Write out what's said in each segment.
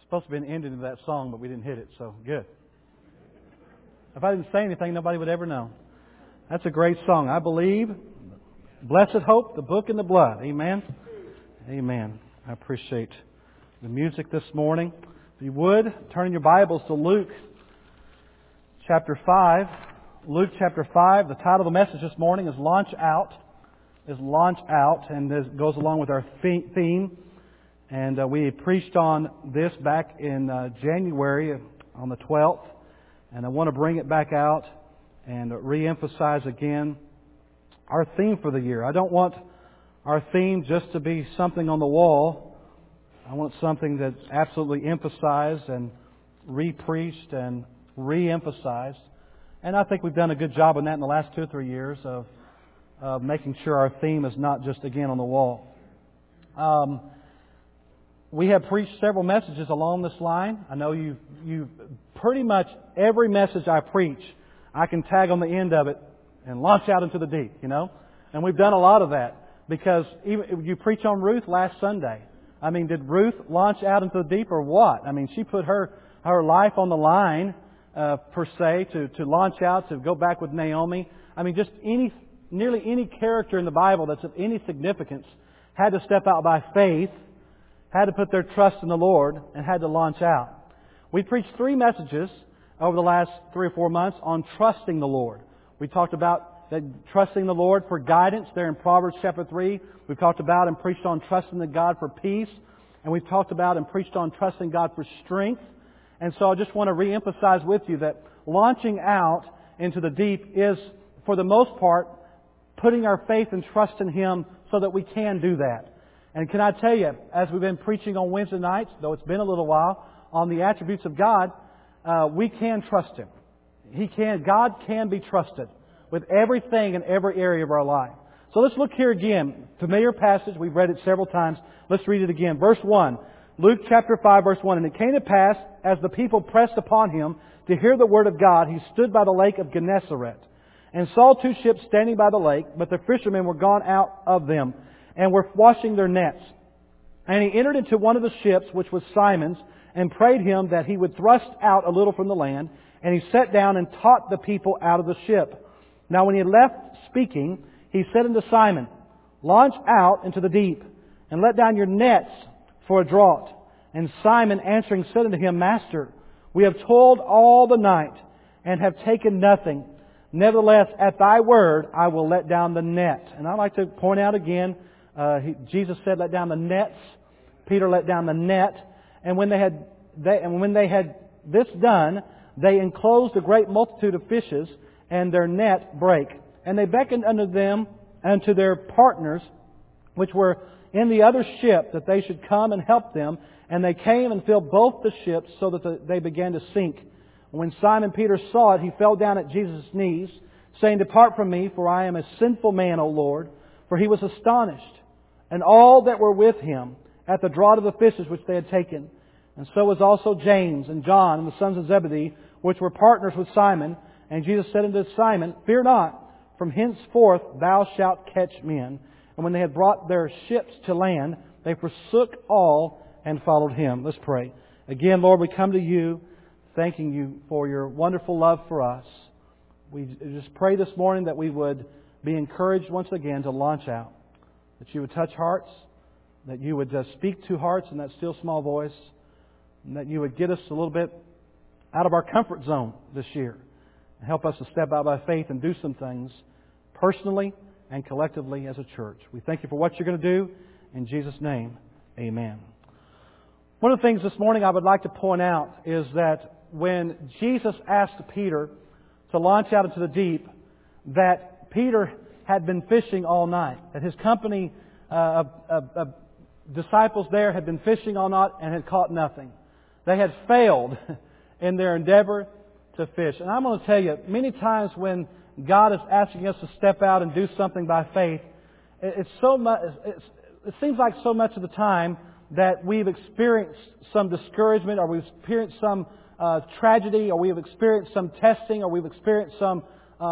supposed to be an ending to that song, but we didn't hit it, so good. If I didn't say anything, nobody would ever know. That's a great song. I believe, Blessed Hope, the Book in the Blood. Amen? Amen. I appreciate the music this morning. If you would, turn in your Bibles to Luke chapter 5. Luke chapter 5, the title of the message this morning is Launch Out. And this goes along with our theme. And we preached on this back in January on the 12th. And I want to bring it back out and re-emphasize again our theme for the year. I don't want our theme just to be something on the wall. I want something that's absolutely emphasized and re-preached and re-emphasized. And I think we've done a good job on that in the last 2 or 3 years of making sure our theme is not just again on the wall. We have preached several messages along this line. I know you've pretty much every message I preach, I can tag on the end of it and launch out into the deep, you know. And we've done a lot of that because even you preach on Ruth last Sunday. I mean, did Ruth launch out into the deep or what? I mean, she put her life on the line per se to launch out, to go back with Naomi. I mean, just nearly any character in the Bible that's of any significance had to step out by faith, had to put their trust in the Lord, and had to launch out. We preached 3 messages over the last 3 or 4 months on trusting the Lord. We talked about that trusting the Lord for guidance there in Proverbs chapter 3. We've talked about and preached on trusting the God for peace. And we've talked about and preached on trusting God for strength. And so I just want to re-emphasize with you that launching out into the deep is, for the most part, putting our faith and trust in Him so that we can do that. And can I tell you, as we've been preaching on Wednesday nights, though it's been a little while, on the attributes of God, we can trust Him. God can be trusted with everything in every area of our life. So let's look here again. Familiar passage. We've read it several times. Let's read it again. Verse 1. Luke chapter 5, verse 1. And it came to pass, as the people pressed upon Him to hear the word of God, He stood by the lake of Gennesaret, and saw 2 ships standing by the lake, but the fishermen were gone out of them, and were washing their nets. And He entered into one of the ships, which was Simon's, and prayed him that he would thrust out a little from the land. And He sat down and taught the people out of the ship. Now when He had left speaking, He said unto Simon, Launch out into the deep, and let down your nets for a draught. And Simon answering said unto Him, Master, we have toiled all the night, and have taken nothing. Nevertheless, at Thy word I will let down the net. And I'd like to point out again, Jesus said, let down the nets. Peter let down the net. And when they had this done, they enclosed a great multitude of fishes, and their net brake. And they beckoned unto them and to their partners, which were in the other ship, that they should come and help them. And they came and filled both the ships, so that they began to sink. When Simon Peter saw it, he fell down at Jesus' knees, saying, Depart from me, for I am a sinful man, O Lord. For he was astonished, and all that were with him, at the draught of the fishes which they had taken. And so was also James and John and the sons of Zebedee, which were partners with Simon. And Jesus said unto Simon, Fear not, from henceforth thou shalt catch men. And when they had brought their ships to land, they forsook all and followed Him. Let's pray. Again, Lord, we come to You, thanking You for Your wonderful love for us. We just pray this morning that we would be encouraged once again to launch out. That You would touch hearts, that You would speak to hearts in that still small voice, and that You would get us a little bit out of our comfort zone this year. And help us to step out by faith and do some things personally and collectively as a church. We thank You for what You're going to do. In Jesus' name, amen. One of the things this morning I would like to point out is that when Jesus asked Peter to launch out into the deep, that Peter had been fishing all night. That his company of disciples there had been fishing all night and had caught nothing. They had failed in their endeavor to fish. And I'm going to tell you, many times when God is asking us to step out and do something by faith, it seems like so much of the time that we've experienced some discouragement, or we've experienced some tragedy, or we've experienced some testing, or we've experienced some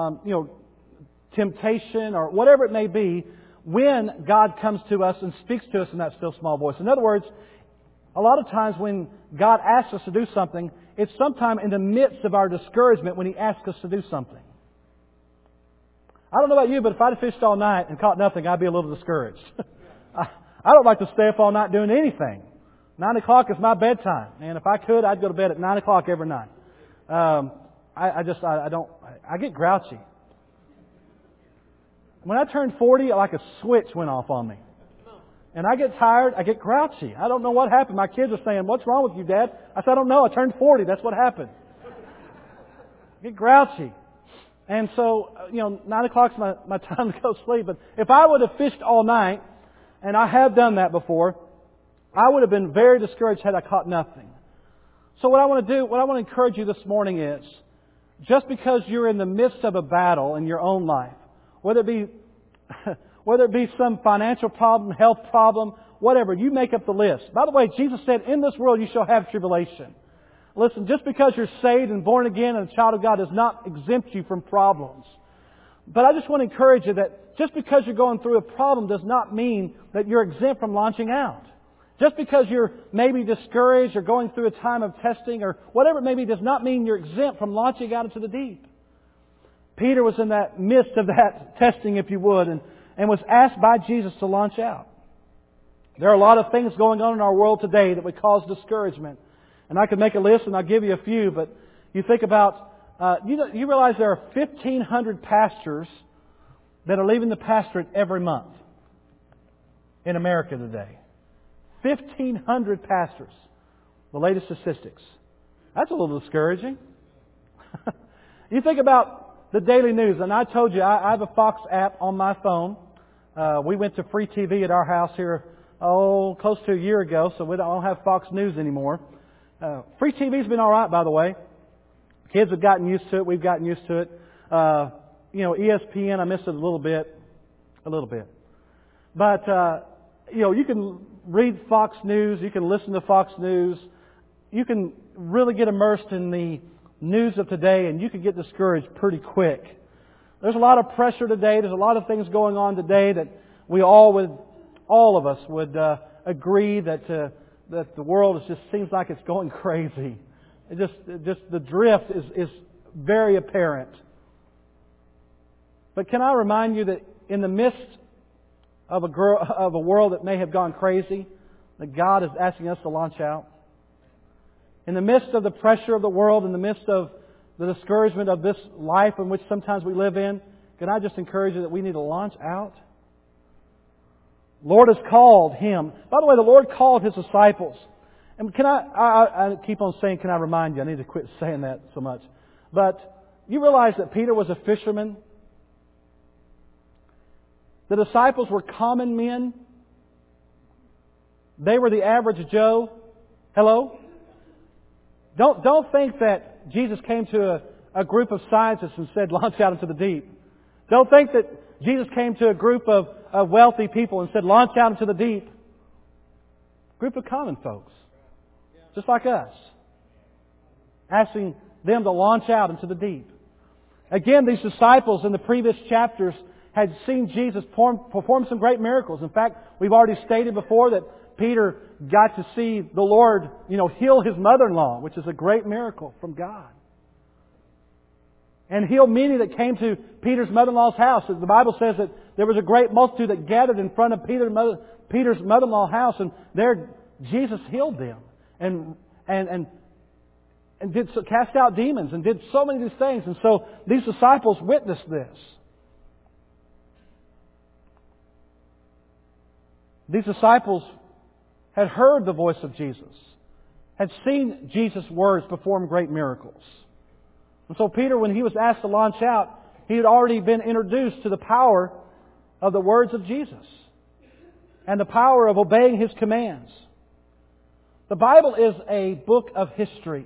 temptation, or whatever it may be, when God comes to us and speaks to us in that still small voice. In other words, a lot of times when God asks us to do something, it's sometime in the midst of our discouragement when He asks us to do something. I don't know about you, but if I'd fished all night and caught nothing, I'd be a little discouraged. I don't like to stay up all night doing anything. 9 o'clock is my bedtime, and if I could, I'd go to bed at 9 o'clock every night. I get grouchy. When I turned 40, like a switch went off on me. And I get tired, I get grouchy. I don't know what happened. My kids are saying, "What's wrong with you, Dad?" I said, "I don't know. I turned 40. That's what happened." I get grouchy. And so, 9 o'clock's my time to go to sleep. But if I would have fished all night, and I have done that before, I would have been very discouraged had I caught nothing. So what I want to encourage you this morning is, just because you're in the midst of a battle in your own life, whether it be some financial problem, health problem, whatever, you make up the list. By the way, Jesus said, "In this world you shall have tribulation." Listen, just because you're saved and born again and a child of God does not exempt you from problems. But I just want to encourage you that just because you're going through a problem does not mean that you're exempt from launching out. Just because you're maybe discouraged or going through a time of testing or whatever it may be does not mean you're exempt from launching out into the deep. Peter was in that midst of that testing, if you would, and was asked by Jesus to launch out. There are a lot of things going on in our world today that would cause discouragement. And I could make a list and I'll give you a few, but you think about, you realize there are 1,500 pastors that are leaving the pastorate every month in America today. 1,500 pastors. The latest statistics. That's a little discouraging. You think about the daily news, and I told you I have a Fox app on my phone. We went to free TV at our house here, close to a year ago, so we don't have Fox News anymore. Free TV's been all right, by the way. Kids have gotten used to it. We've gotten used to it. ESPN, I miss it a little bit. But, you can read Fox News. You can listen to Fox News. You can really get immersed in the news of today, and you can get discouraged pretty quick. There's a lot of pressure today. There's a lot of things going on today that all of us would agree that the world just seems like it's going crazy. The drift is very apparent. But can I remind you that in the midst of a world that may have gone crazy, that God is asking us to launch out? In the midst of the pressure of the world, in the midst of the discouragement of this life in which sometimes we live in, can I just encourage you that we need to launch out? Lord has called Him. By the way, the Lord called His disciples. And can I keep on saying, can I remind you? I need to quit saying that so much. But you realize that Peter was a fisherman? The disciples were common men. They were the average Joe. Hello? Don't think that Jesus came to a group of scientists and said, launch out into the deep. Don't think that Jesus came to a group of wealthy people and said, launch out into the deep. Group of common folks. Just like us. Asking them to launch out into the deep. Again, these disciples in the previous chapters had seen Jesus perform some great miracles. In fact, we've already stated before that Peter got to see the Lord, heal his mother-in-law, which is a great miracle from God. And heal many that came to Peter's mother-in-law's house. The Bible says that there was a great multitude that gathered in front of Peter's mother-in-law's house, and there Jesus healed them and did cast out demons and did so many of these things. And so these disciples witnessed this. These disciples had heard the voice of Jesus, had seen Jesus' words perform great miracles. And so Peter, when he was asked to launch out, he had already been introduced to the power of the words of Jesus and the power of obeying His commands. The Bible is a book of history.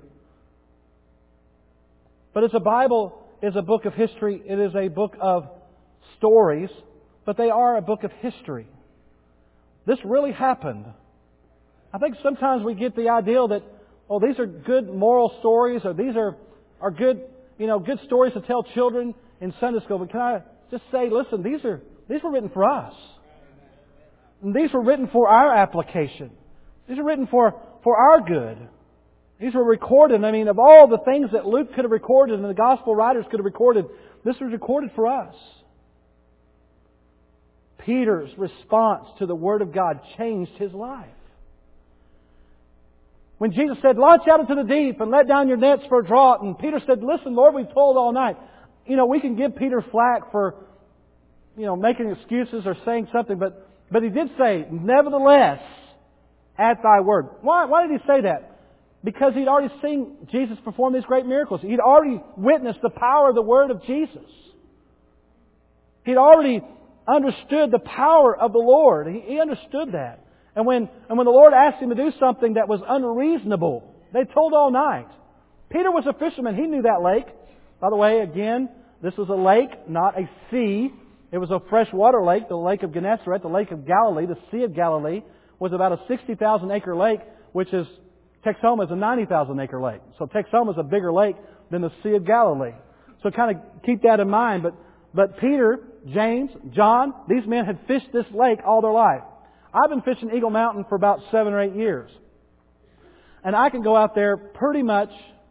But as the Bible is a book of history, it is a book of stories, but they are a book of history. This really happened. I think sometimes we get the idea that, these are good moral stories, or these are good, good stories to tell children in Sunday school. But can I just say, listen, these were written for us. And these were written for our application. These are written for our good. These were recorded. I mean, of all the things that Luke could have recorded and the Gospel writers could have recorded, this was recorded for us. Peter's response to the Word of God changed his life. When Jesus said, launch out into the deep and let down your nets for a draught, and Peter said, listen, Lord, we've toiled all night. We can give Peter flack for, making excuses or saying something, but he did say, nevertheless, at thy word. Why did he say that? Because he'd already seen Jesus perform these great miracles. He'd already witnessed the power of the Word of Jesus. He'd already understood the power of the Lord. He understood that. And when the Lord asked him to do something that was unreasonable, they told all night. Peter was a fisherman. He knew that lake. By the way, again, this was a lake, not a sea. It was a freshwater lake, the Lake of Gennesaret, the Lake of Galilee. The Sea of Galilee was about a 60,000 acre lake, which is Texoma is a 90,000 acre lake. So Texoma is a bigger lake than the Sea of Galilee. So kind of keep that in mind. But Peter, James, John, these men had fished this lake all their life. I've been fishing Eagle Mountain for about 7 or 8 years. And I can go out there pretty much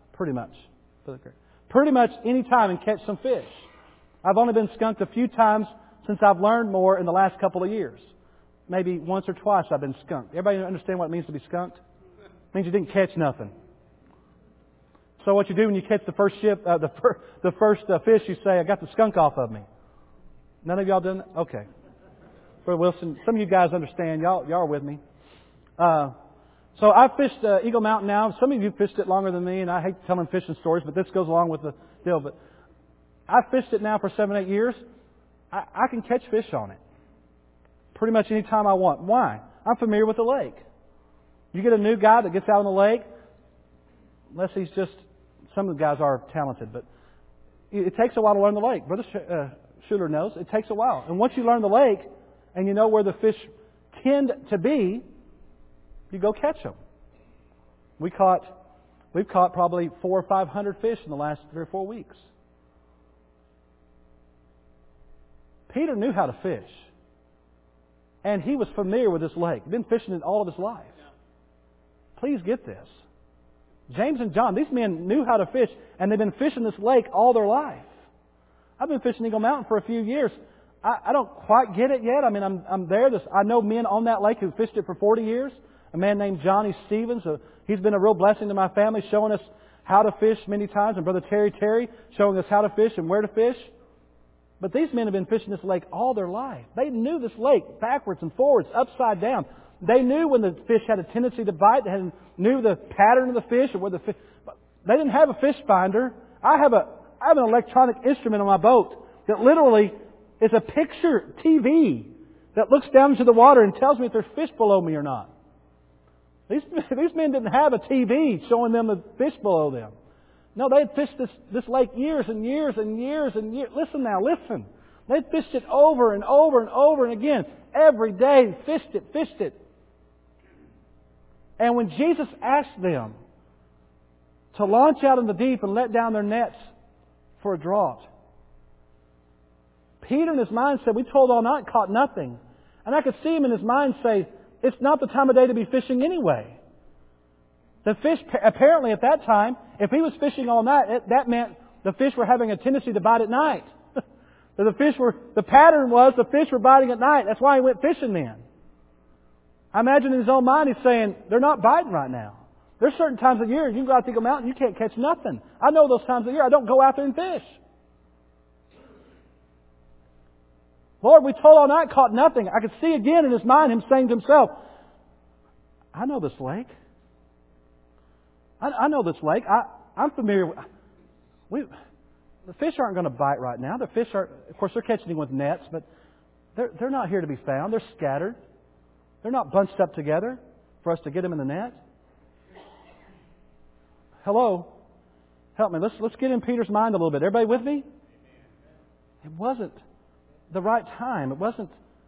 any time and catch some fish. I've only been skunked a few times since I've learned more in the last couple of years. Maybe once or twice I've been skunked. Everybody understand what it means to be skunked? It means you didn't catch nothing. So what you do when you catch the first fish, you say, I got the skunk off of me. None of y'all done that? Okay. Brother Wilson, some of you guys understand. Y'all are with me. So I've fished Eagle Mountain now. Some of you fished it longer than me, and I hate telling fishing stories, but this goes along with the deal. But I've fished it now for 7, 8 years. I can catch fish on it pretty much any time I want. Why? I'm familiar with the lake. You get a new guy that gets out on the lake, unless he's just, some of the guys are talented, but it takes a while to learn the lake. Brother Schuler knows. It takes a while. And once you learn the lake and you know where the fish tend to be, you go catch them. We've caught probably 400 or 500 fish in the last 3 or 4 weeks. Peter knew how to fish. And he was familiar with this lake. He'd been fishing it all of his life. Please get this. James and John, these men knew how to fish, and they've been fishing this lake all their life. I've been fishing Eagle Mountain for a few years. I don't quite get it yet. I mean, I'm there. I know men on that lake who fished it for 40 years. A man named Johnny Stevens. He's been a real blessing to my family, showing us how to fish many times. And Brother Terry showing us how to fish and where to fish. But these men have been fishing this lake all their life. They knew this lake backwards and forwards, upside down. They knew when the fish had a tendency to bite. They knew the pattern of the fish or where the fish. They didn't have a fish finder. I have an electronic instrument on my boat that literally is a picture TV that looks down into the water and tells me if there's fish below me or not. These men didn't have a TV showing them the fish below them. No, they had fished this lake years and years and years and years. Listen now, listen. They fished it over and over and over and again. Every day, fished it. And when Jesus asked them to launch out in the deep and let down their nets for a draught, Peter in his mind said, we toiled all night, caught nothing. And I could see him in his mind say, it's not the time of day to be fishing anyway. The fish, apparently at that time, if he was fishing all night, that meant the fish were having a tendency to bite at night. The pattern was the fish were biting at night. That's why he went fishing then. I imagine in his own mind he's saying, they're not biting right now. There's certain times of the year you can go out to Eagle Mountain, you can't catch nothing. I know those times of the year. I don't go out there and fish. Lord, we toiled all night, caught nothing. I could see again in his mind him saying to himself, I know this lake. I know this lake. I'm familiar with... The fish aren't going to bite right now. The fish are... Of course, they're catching them with nets, but they're not here to be found. They're scattered. They're not bunched up together for us to get them in the net. Hello? Help me. Let's get in Peter's mind a little bit. Everybody with me? It wasn't the right time. It wasn't...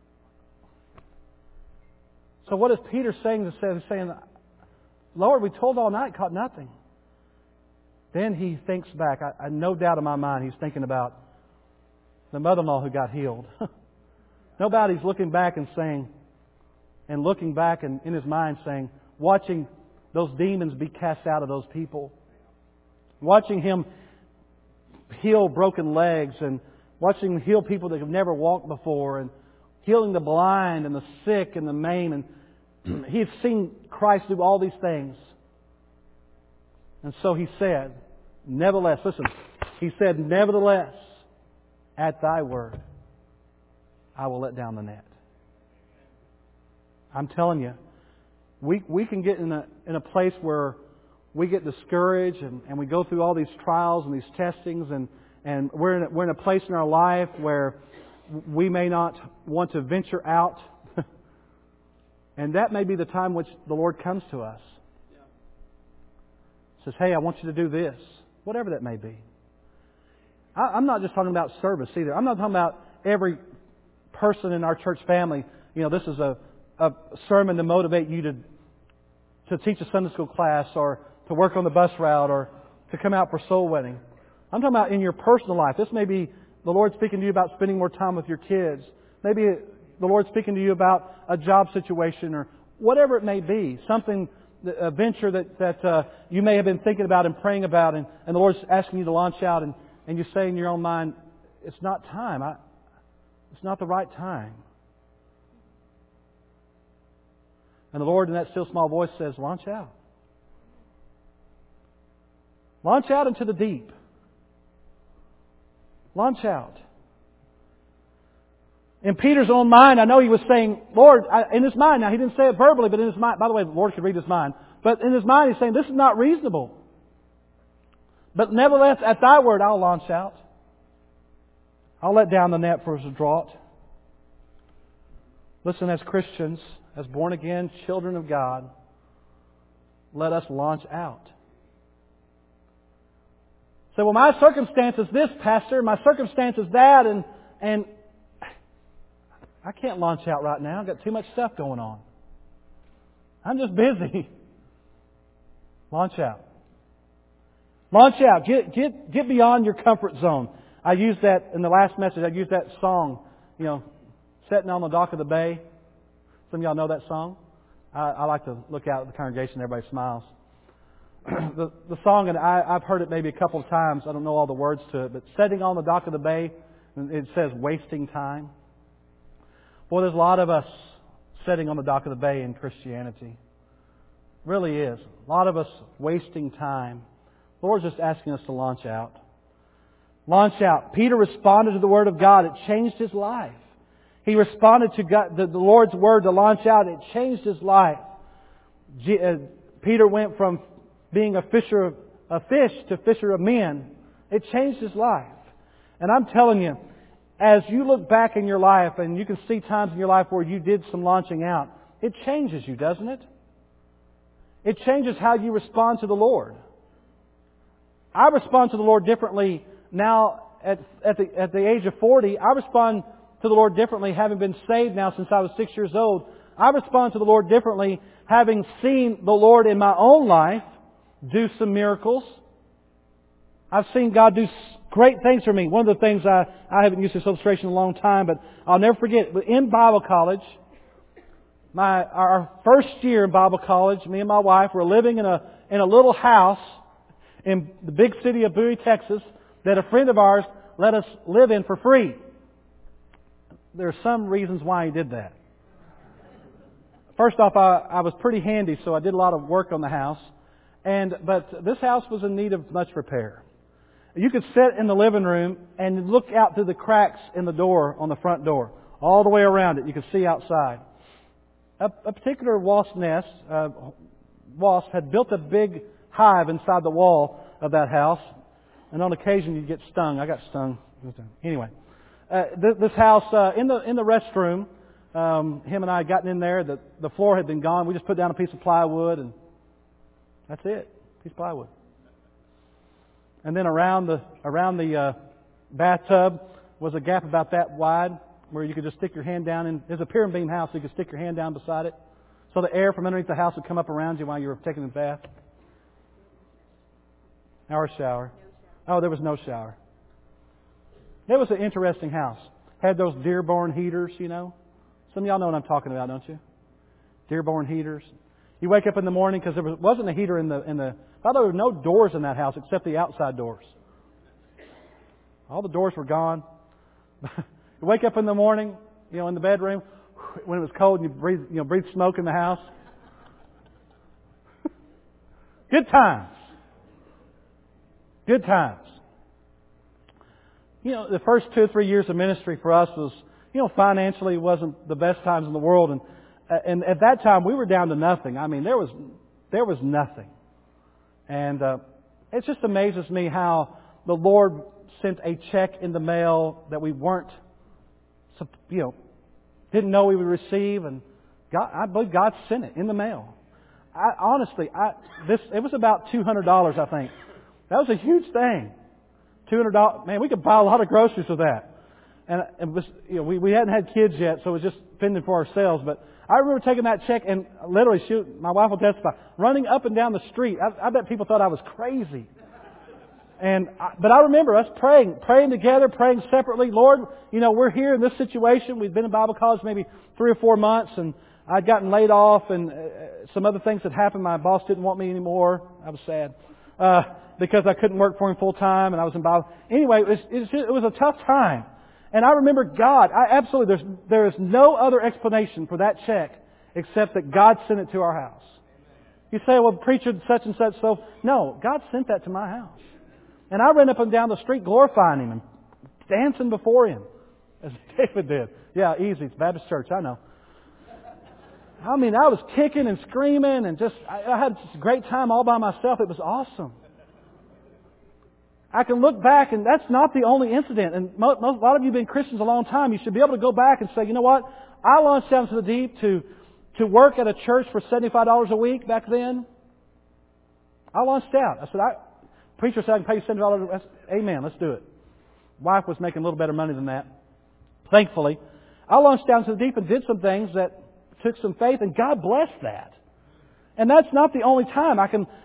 So what is Peter saying? He's saying, Lord, we toiled all night, caught nothing. Then he thinks back. I no doubt in my mind he's thinking about the mother-in-law who got healed. No doubt he's looking back and saying, and looking back and in his mind saying, watching those demons be cast out of those people. Watching Him heal broken legs and watching Him heal people that have never walked before and healing the blind and the sick and the maimed. And He had seen Christ do all these things. And so He said, nevertheless, listen, He said, nevertheless, at Thy word, I will let down the net. I'm telling you, we can get in a place where we get discouraged and we go through all these trials and these testings and we're in a place in our life where we may not want to venture out. And that may be the time which the Lord comes to us. Says, hey, I want you to do this. Whatever that may be. I'm not just talking about service either. I'm not talking about every person in our church family. This is a sermon to motivate you to teach a Sunday school class or to work on the bus route or to come out for soul winning. I'm talking about in your personal life. This may be the Lord speaking to you about spending more time with your kids. Maybe the Lord speaking to you about a job situation or whatever it may be. Something, a venture that you may have been thinking about and praying about and the Lord's asking you to launch out and you say in your own mind, it's not time. It's not the right time. And the Lord in that still small voice says, launch out. Launch out into the deep. Launch out. In Peter's own mind, I know he was saying, Lord, in his mind, now he didn't say it verbally, but in his mind, by the way, the Lord could read his mind, but in his mind he's saying, this is not reasonable. But nevertheless, at Thy word, I'll launch out. I'll let down the net for His draught. Listen, as Christians, as born again children of God, let us launch out. So, well, my circumstance is this, Pastor. My circumstance is that, and I can't launch out right now. I've got too much stuff going on. I'm just busy. Launch out. Launch out. Get beyond your comfort zone. I used that in the last message. I used that song, Sitting on the Dock of the Bay. Some of y'all know that song. I like to look out at the congregation and everybody smiles. The song, and I've heard it maybe a couple of times. I don't know all the words to it, but sitting on the dock of the bay, it says wasting time. Boy, there's a lot of us sitting on the dock of the bay in Christianity. Really is. A lot of us wasting time. The Lord's just asking us to launch out. Launch out. Peter responded to the Word of God. It changed his life. He responded to God, the Lord's Word to launch out. It changed his life. Peter went from being a fisher of fish to fisher of men. It changed his life. And I'm telling you, as you look back in your life and you can see times in your life where you did some launching out, it changes you, doesn't it? It changes how you respond to the Lord. I respond to the Lord differently now at the age of 40. I respond to the Lord differently having been saved now since I was 6 years old. I respond to the Lord differently having seen the Lord in my own life do some miracles. I've seen God do great things for me. One of the things I haven't used this illustration in a long time, but I'll never forget. In Bible college, our first year in Bible college, me and my wife were living in a little house in the big city of Bowie, Texas, that a friend of ours let us live in for free. There are some reasons why he did that. First off, I was pretty handy, so I did a lot of work on the house. But this house was in need of much repair. You could sit in the living room and look out through the cracks in the door, on the front door, all the way around it. You could see outside. A particular wasp nest, wasp had built a big hive inside the wall of that house, and on occasion you'd get stung. I got stung. Anyway, this house in the restroom, him and I had gotten in there. The floor had been gone. We just put down a piece of plywood, and that's it. Piece of plywood. And then around the bathtub was a gap about that wide where you could just stick your hand down in. There's a pier and beam house, so you could stick your hand down beside it. So the air from underneath the house would come up around you while you were taking a bath. Our shower. Oh, there was no shower. It was an interesting house. Had those Dearborn heaters, Some of y'all know what I'm talking about, don't you? Dearborn heaters. You wake up in the morning because there wasn't a heater in the. By the way, there were no doors in that house except the outside doors. All the doors were gone. You wake up in the morning, in the bedroom when it was cold, and you breathe smoke in the house. Good times. Good times. The first 2 or 3 years of ministry for us was, financially wasn't the best times in the world, and at that time we were down to nothing. I mean, there was nothing, and it just amazes me how the Lord sent a check in the mail that we weren't, didn't know we would receive, and I believe God sent it in the mail. It was about $200, I think. That was a huge thing. $200. Man, we could buy a lot of groceries with that. And it was, we hadn't had kids yet, so it was just fending for ourselves. But I remember taking that check and literally, my wife will testify, running up and down the street. I bet people thought I was crazy. But I remember us praying together, praying separately. Lord, we're here in this situation. We'd been in Bible college maybe 3 or 4 months, and I'd gotten laid off, and some other things had happened. My boss didn't want me anymore. I was sad because I couldn't work for him full time, and I was in Bible. Anyway, it was a tough time. And I remember God. There is no other explanation for that check except that God sent it to our house. You say, well, preacher such and such. So no, God sent that to my house. And I ran up and down the street glorifying Him and dancing before Him, as David did. Yeah, easy. It's Baptist church, I know. I mean, I was kicking and screaming and I had just a great time all by myself. It was awesome. I can look back, and that's not the only incident. And a lot of you have been Christians a long time. You should be able to go back and say, you know what? I launched out into the deep to work at a church for $75 a week back then. I launched out. I said, preacher said I can pay you $70. I said, amen, let's do it. Wife was making a little better money than that. Thankfully, I launched down to the deep and did some things that took some faith, and God blessed that. And that's not the only time.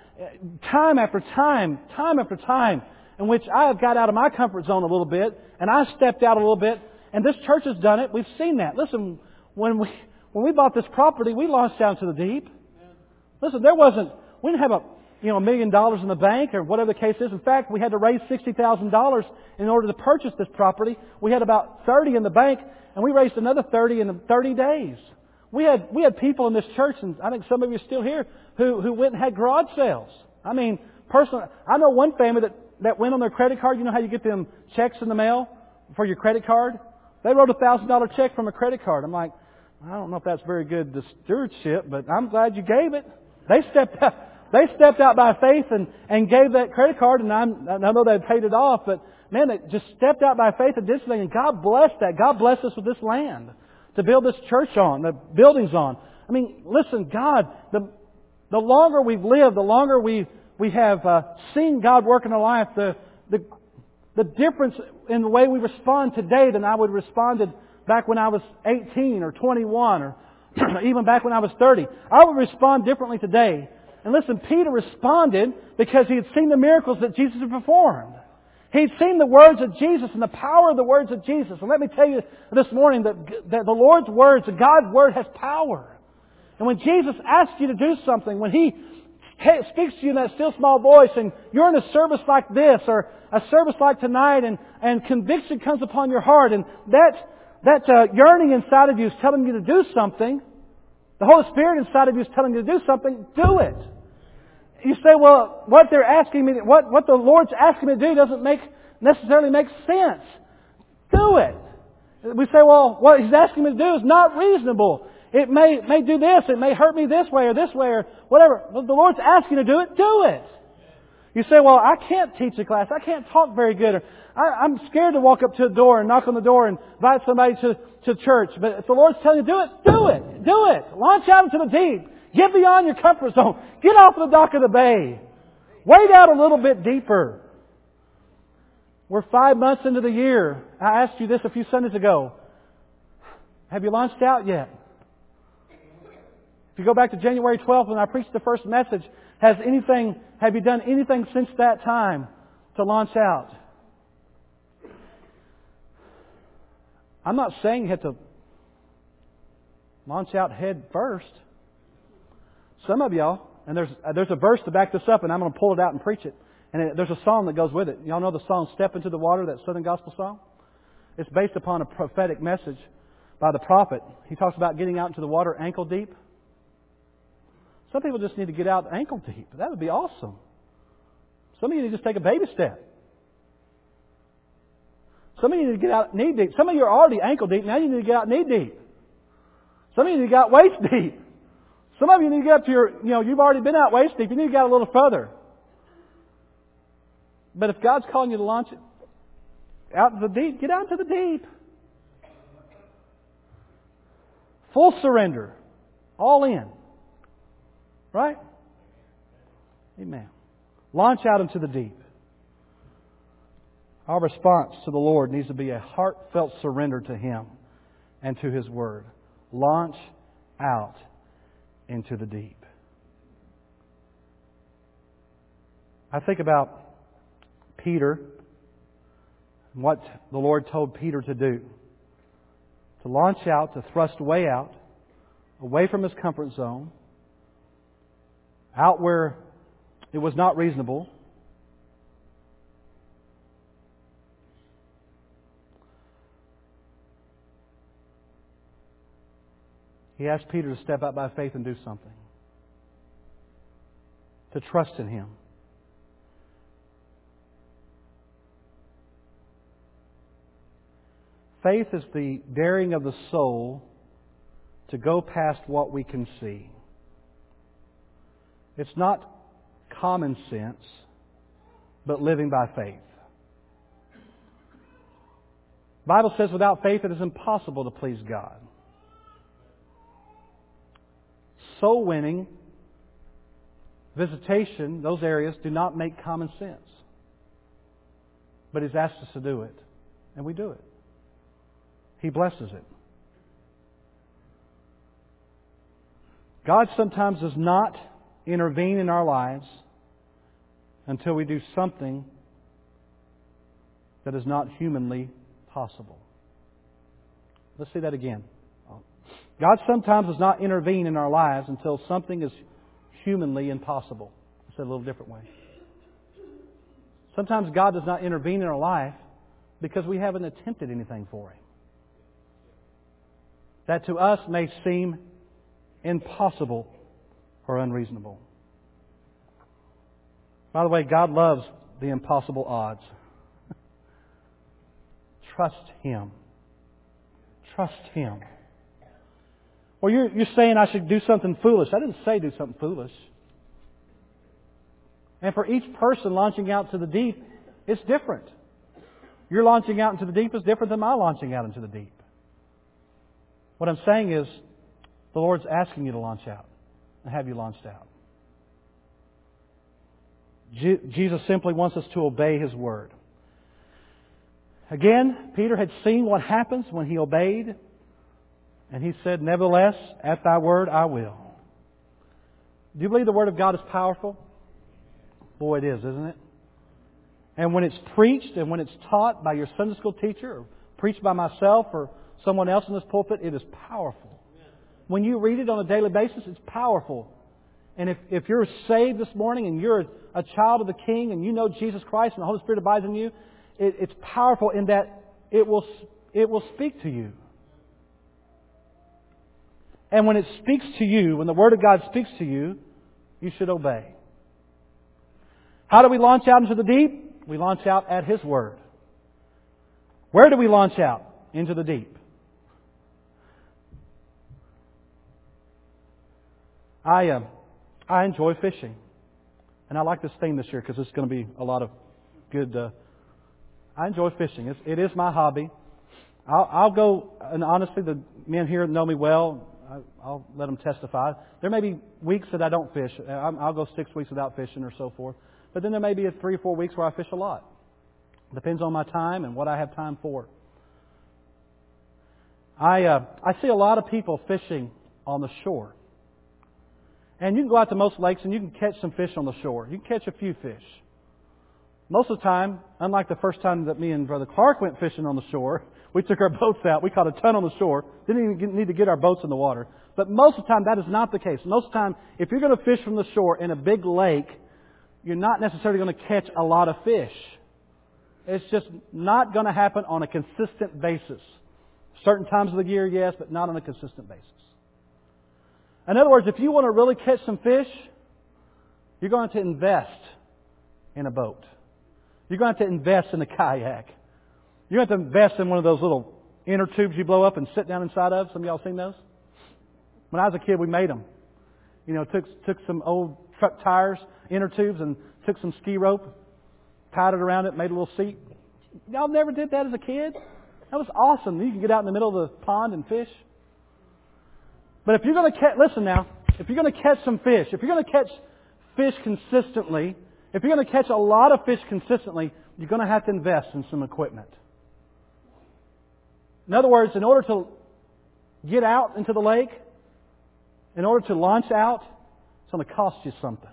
Time after time after time, in which I have got out of my comfort zone a little bit, and I stepped out a little bit, and this church has done it. We've seen that. Listen, when we bought this property, we launched down to the deep. Listen, we didn't have $1 million in the bank or whatever the case is. In fact, we had to raise $60,000 in order to purchase this property. We had about 30 in the bank, and we raised another 30 in 30 days. We had people in this church, and I think some of you are still here, who went and had garage sales. I mean, personally, I know one family that went on their credit card. You know how you get them checks in the mail for your credit card? They wrote a $1,000 check from a credit card. I'm like, I don't know if that's very good stewardship, but I'm glad you gave it. They stepped out by faith and gave that credit card, and I know they paid it off, but man, they just stepped out by faith and did something, and God blessed that. God blessed us with this land to build this church on, the buildings on. I mean, listen, God, the longer we've lived, the longer we have seen God work in our life, the difference in the way we respond today than I would have responded back when I was 18 or 21 or even back when I was 30. I would respond differently today. And listen, Peter responded because he had seen the miracles that Jesus had performed. He'd seen the words of Jesus and the power of the words of Jesus. And let me tell you this morning that the Lord's words, that God's Word has power. And when Jesus asks you to do something, when He speaks to you in that still small voice, and you're in a service like this or a service like tonight, and conviction comes upon your heart, and that yearning inside of you is telling you to do something, the Holy Spirit inside of you is telling you to do something, do it. You say, well, what they're asking me, what the Lord's asking me to do doesn't necessarily make sense. Do it. We say, well, what He's asking me to do is not reasonable. It may do this, it may hurt me this way or whatever. Well, the Lord's asking you to do it, do it. You say, well, I can't teach a class, I can't talk very good, or I'm scared to walk up to a door and knock on the door and invite somebody to church. But if the Lord's telling you to do it, do it. Do it. Launch out into the deep. Get beyond your comfort zone. Get off the dock of the bay. Wade out a little bit deeper. We're 5 months into the year. I asked you this a few Sundays ago. Have you launched out yet? If you go back to January 12th when I preached the first message, have you done anything since that time to launch out? I'm not saying you have to launch out head first. Some of y'all, and there's a verse to back this up, and I'm going to pull it out and preach it. And there's a song that goes with it. Y'all know the song "Step Into the Water," that Southern Gospel song? It's based upon a prophetic message by the prophet. He talks about getting out into the water ankle deep. Some people just need to get out ankle deep. That would be awesome. Some of you need to just take a baby step. Some of you need to get out knee deep. Some of you are already ankle deep. Now you need to get out knee deep. Some of you need to get out waist deep. Some of you need to get up to you've already been out waist deep. You need to get a little further. But if God's calling you to launch it out into the deep, get out into the deep. Full surrender. All in. Right? Amen. Launch out into the deep. Our response to the Lord needs to be a heartfelt surrender to Him and to His Word. Launch out into the deep. I think about Peter and what the Lord told Peter to do. To launch out, to thrust way out, away from his comfort zone, out where it was not reasonable. He asked Peter to step out by faith and do something. To trust in Him. Faith is the daring of the soul to go past what we can see. It's not common sense, but living by faith. The Bible says without faith it is impossible to please God. Soul winning, visitation, those areas do not make common sense. But He's asked us to do it, and we do it. He blesses it. God sometimes does not intervene in our lives until we do something that is not humanly possible. Let's see that again. God sometimes does not intervene in our lives until something is humanly impossible. I said a little different way. Sometimes God does not intervene in our life because we haven't attempted anything for Him. That to us may seem impossible or unreasonable. By the way, God loves the impossible odds. Trust Him. Trust Him. Well, you're saying I should do something foolish. I didn't say do something foolish. And for each person launching out to the deep, it's different. Your launching out into the deep is different than my launching out into the deep. What I'm saying is, the Lord's asking you to launch out and have you launched out. Jesus simply wants us to obey His Word. Again, Peter had seen what happens when he obeyed. And he said, "Nevertheless, at Thy word I will." Do you believe the Word of God is powerful? Boy, it is, isn't it? And when it's preached and when it's taught by your Sunday school teacher or preached by myself or someone else in this pulpit, it is powerful. When you read it on a daily basis, it's powerful. And if you're saved this morning and you're a child of the King and you know Jesus Christ and the Holy Spirit abides in you, it's powerful in that it will speak to you. And when it speaks to you, when the Word of God speaks to you, you should obey. How do we launch out into the deep? We launch out at His Word. Where do we launch out? Into the deep. I enjoy fishing. And I like this theme this year because it's going to be a lot of good... I enjoy fishing. It is my hobby. I'll go, and honestly, the men here know me well. I'll let them testify. There may be weeks that I don't fish. I'll go 6 weeks without fishing or so forth. But then there may be 3 or 4 weeks where I fish a lot. Depends on my time and what I have time for. I see a lot of people fishing on the shore. And you can go out to most lakes and you can catch some fish on the shore. You can catch a few fish. Most of the time, unlike the first time that me and Brother Clark went fishing on the shore, we took our boats out. We caught a ton on the shore. Didn't even need to get our boats in the water. But most of the time, that is not the case. Most of the time, if you're going to fish from the shore in a big lake, you're not necessarily going to catch a lot of fish. It's just not going to happen on a consistent basis. Certain times of the year, yes, but not on a consistent basis. In other words, if you want to really catch some fish, you're going to invest in a boat. You're going to have to invest in a kayak. You're going to have to invest in one of those little inner tubes you blow up and sit down inside of. Some of y'all seen those? When I was a kid, we made them. You know, took some old truck tires, inner tubes, and took some ski rope, tied it around it, made a little seat. Y'all never did that as a kid? That was awesome. You can get out in the middle of the pond and fish. But if you're going to listen now, if you're going to catch some fish, if you're going to catch fish consistently, if you're going to catch a lot of fish consistently, you're going to have to invest in some equipment. In other words, in order to get out into the lake, in order to launch out, it's going to cost you something.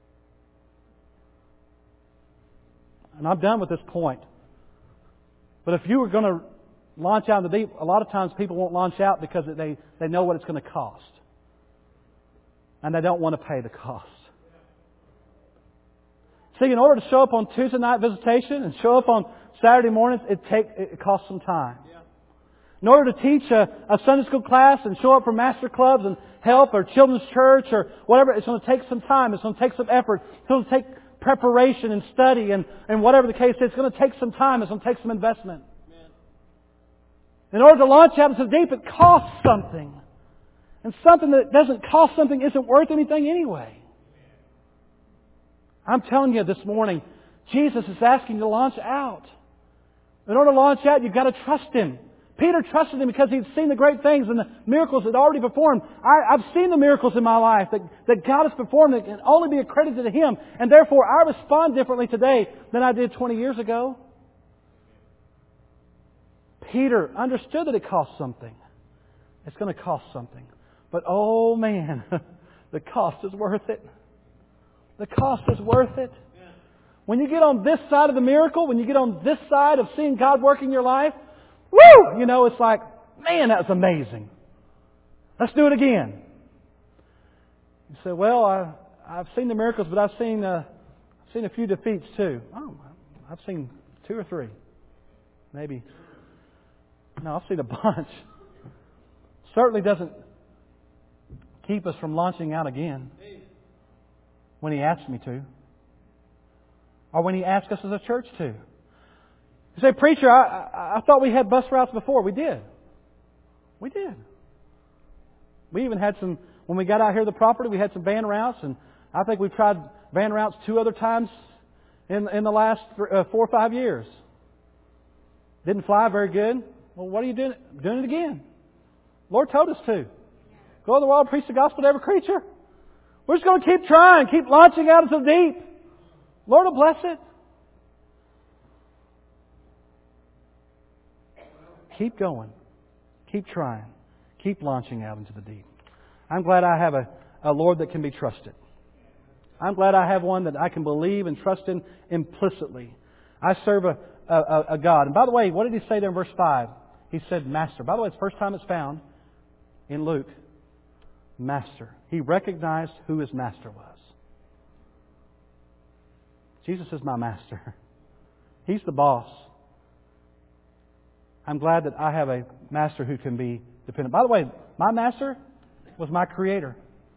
And I'm done with this point. But if you were going to launch out in the deep, a lot of times people won't launch out because they know what it's going to cost. And they don't want to pay the cost. See, in order to show up on Tuesday night visitation and show up on Saturday mornings, it costs some time. In order to teach a Sunday school class and show up for master clubs and help or children's church or whatever, it's going to take some time. It's going to take some effort. It's going to take preparation and study and whatever the case is. It's going to take some time. It's going to take some investment. In order to launch out into the deep, it costs something. And something that doesn't cost something isn't worth anything anyway. I'm telling you this morning, Jesus is asking you to launch out. In order to launch out, you've got to trust Him. Peter trusted Him because he'd seen the great things and the miracles that already performed. I've seen the miracles in my life that God has performed that can only be accredited to Him. And therefore, I respond differently today than I did 20 years ago. Peter understood that it cost something. It's going to cost something. But oh man, the cost is worth it. The cost is worth it. When you get on this side of the miracle, when you get on this side of seeing God work in your life, woo! You know, it's like, man, that was amazing. Let's do it again. You say, well, I've seen the miracles, but I've seen a few defeats too. Oh, I've seen 2 or 3. Maybe. No, I've seen a bunch. Certainly doesn't keep us from launching out again when He asks me to. Or when He asks us as a church to. You say, preacher, I thought we had bus routes before. We did. We did. We even had some, when we got out here to the property, we had some van routes. And I think we've tried van routes 2 other times in the last 4 or 5 years. Didn't fly very good. Well, what are you doing? Doing it again. Lord told us to. Go to the world and preach the gospel to every creature. We're just going to keep trying, keep launching out into the deep. Lord will bless it. Keep going. Keep trying. Keep launching out into the deep. I'm glad I have a Lord that can be trusted. I'm glad I have one that I can believe and trust in implicitly. I serve a God. And by the way, what did He say there in verse 5? He said, Master. By the way, it's the first time it's found in Luke. Master. He recognized who His Master was. Jesus is my Master. He's the boss. I'm glad that I have a Master who can be dependent. By the way, my Master was my Creator.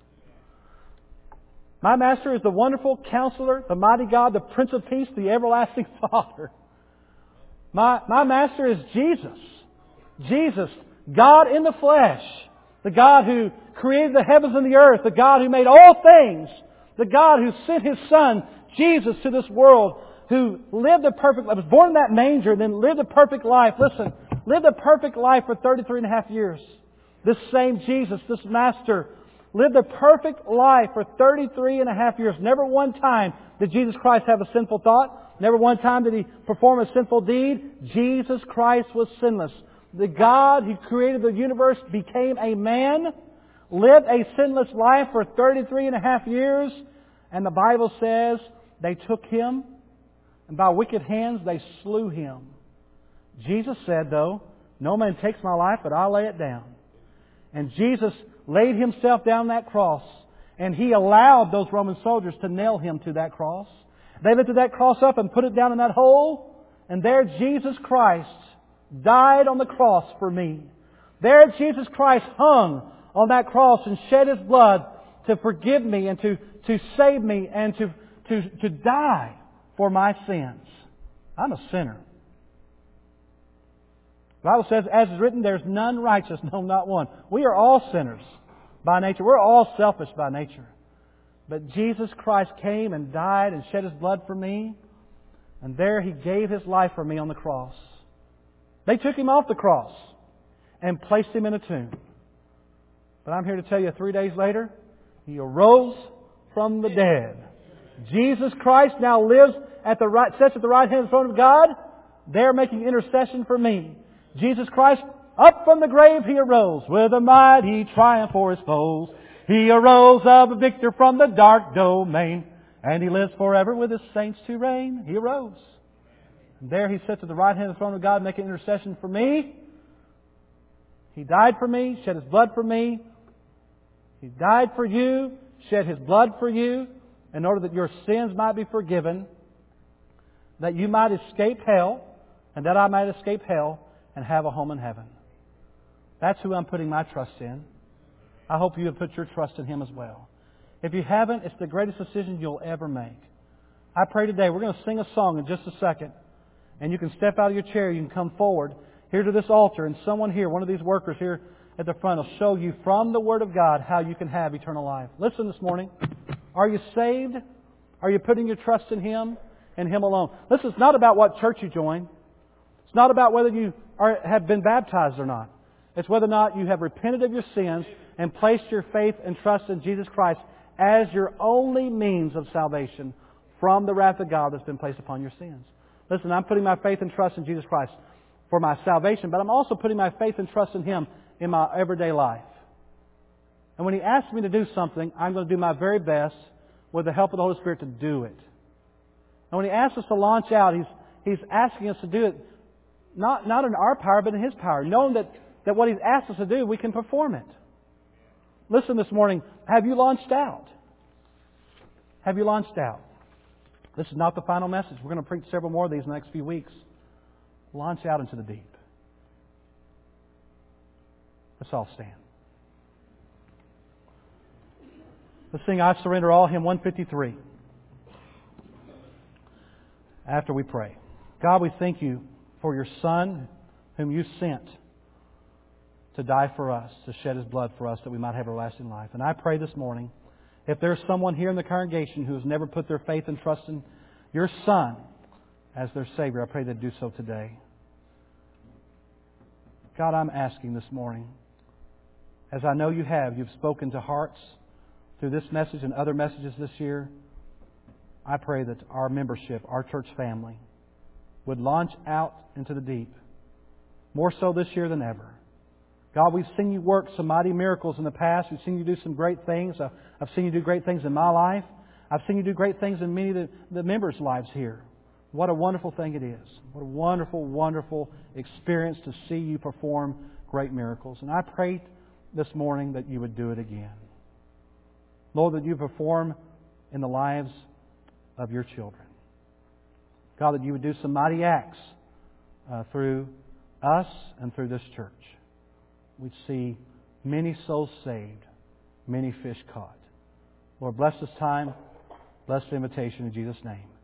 My Master is the wonderful Counselor, the mighty God, the Prince of Peace, the everlasting Father. My Master is Jesus. Jesus, God in the flesh. The God who created the heavens and the earth. The God who made all things. The God who sent His Son, Jesus, to this world. Who lived a perfect life, was born in that manger, and then lived a perfect life. Listen, lived a perfect life for 33 and a half years. This same Jesus, this Master, lived a perfect life for 33 and a half years. Never one time did Jesus Christ have a sinful thought. Never one time did He perform a sinful deed. Jesus Christ was sinless. The God who created the universe became a man, lived a sinless life for 33 and a half years, and the Bible says they took Him, and by wicked hands they slew Him. Jesus said, though, no man takes my life, but I lay it down. And Jesus laid Himself down that cross, and He allowed those Roman soldiers to nail Him to that cross. They lifted that cross up and put it down in that hole, and there Jesus Christ died on the cross for me. There Jesus Christ hung on that cross and shed His blood to forgive me and to save me and to die for my sins. I'm a sinner. The Bible says, as is written, there's none righteous, no, not one. We are all sinners by nature. We're all selfish by nature. But Jesus Christ came and died and shed His blood for me. And there He gave His life for me on the cross. They took Him off the cross and placed Him in a tomb. But I'm here to tell you, 3 days later, He arose from the dead. Jesus Christ now lives sits at the right hand of the throne of God. They're making intercession for me. Jesus Christ, up from the grave He arose with a mighty triumph for His foes. He arose a victor from the dark domain, and He lives forever with His saints to reign. He arose. And there He sits at the right hand of the throne of God making intercession for me. He died for me, shed His blood for me. He died for you, shed His blood for you, in order that your sins might be forgiven, that you might escape hell, and that I might escape hell and have a home in heaven. That's who I'm putting my trust in. I hope you have put your trust in Him as well. If you haven't, it's the greatest decision you'll ever make. I pray today, we're going to sing a song in just a second. And you can step out of your chair, you can come forward here to this altar, and someone here, one of these workers here at the front, will show you from the Word of God how you can have eternal life. Listen this morning. Are you saved? Are you putting your trust in Him and Him alone? Listen, it's not about what church you join. It's not about whether you have been baptized or not. It's whether or not you have repented of your sins and placed your faith and trust in Jesus Christ as your only means of salvation from the wrath of God that's been placed upon your sins. Listen, I'm putting my faith and trust in Jesus Christ for my salvation, but I'm also putting my faith and trust in Him in my everyday life. And when He asks me to do something, I'm going to do my very best with the help of the Holy Spirit to do it. And when He asks us to launch out, He's asking us to do it not in our power, but in His power, knowing that what He's asked us to do, we can perform it. Listen this morning, have you launched out? Have you launched out? This is not the final message. We're going to preach several more of these in the next few weeks. Launch out into the deep. Let's all stand. Let's sing I Surrender All, hymn 153. After we pray. God, we thank You for Your Son, whom You sent to die for us, to shed His blood for us, that we might have everlasting life. And I pray this morning, if there's someone here in the congregation who has never put their faith and trust in Your Son as their Savior, I pray they do so today. God, I'm asking this morning, as I know You have, You've spoken to hearts through this message and other messages this year. I pray that our membership, our church family, would launch out into the deep, more so this year than ever. God, we've seen You work some mighty miracles in the past. We've seen You do some great things. I've seen You do great things in my life. I've seen You do great things in many of the members' lives here. What a wonderful thing it is. What a wonderful, wonderful experience to see You perform great miracles. And I pray this morning that You would do it again. Lord, that You perform in the lives of Your children. God, that You would do some mighty acts through us and through this church. We'd see many souls saved, many fish caught. Lord, bless this time. Bless the invitation in Jesus' name.